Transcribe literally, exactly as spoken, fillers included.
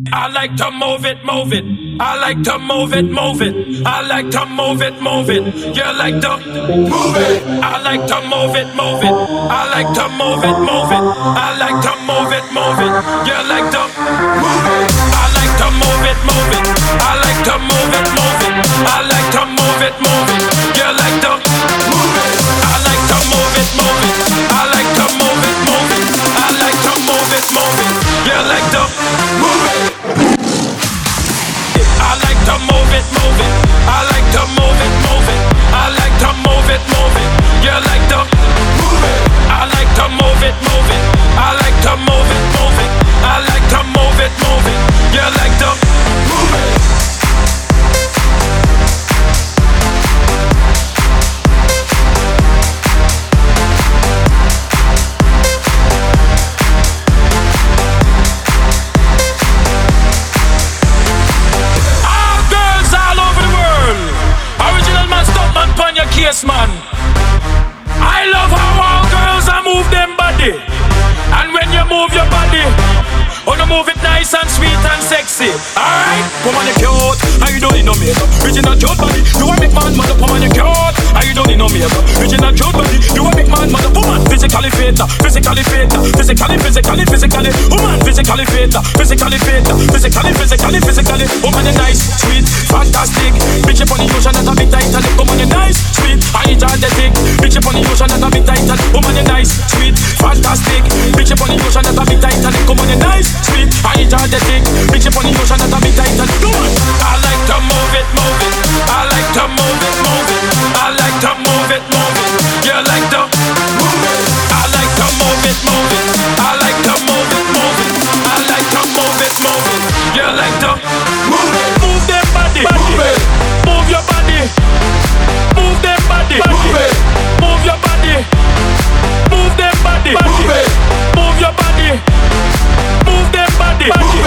I like to move it, move it. I like to move it, move it. I like to move it, move it. You like to move it. I like to move it, move it. I like to move it, move it. I like to move it, move it. You like to move it. I like to move it, move it. I like to move it, move it. I like to move it, move it. You like to move it. I like to move it, move it. I like to move it, move it. I like to move it, move it. You like to move it. I like to move it, move it. I like to move it, move it. I like to move it, move it. You like to move it. I like to move it, move it. I like to move it, move it. I like to move it, move it. You like to move it. Yes, man. I love how all girls are move them body. And when you move your body, wanna move it nice and sweet and sexy. Alright, come on, you cute. How you doing, no makeup? Original cute body. You a big man, mother. Come on, you cute. How you doing, no makeup? Original cute body. You a big man, mother. Woman, physically fit, physically fit, physically, physically, physically. Woman, physically fit, physically fit, physically, physically, physically. Woman, you nice, sweet, fantastic. Bitch up on the ocean and a bit tight. Woman, you nice, sweet, energetic. Bitch up on the ocean and a bit tight. Woman, you nice, sweet, fantastic. Bitch up on the ocean and a bit tight. Come on, you nice, sweet, energetic. Bitch up on the ocean and a bit tight. Come on. I like to move it, move it. I like to move it, move it. I like to move it, move it. You like to move it. I like to move it, move it. I like to move it, move it. I like to move it, move it. You like to move it. Move them body, move it. Move your body. Move them body, move it. Move your body. Move them body, move it. Move your body. Move them body.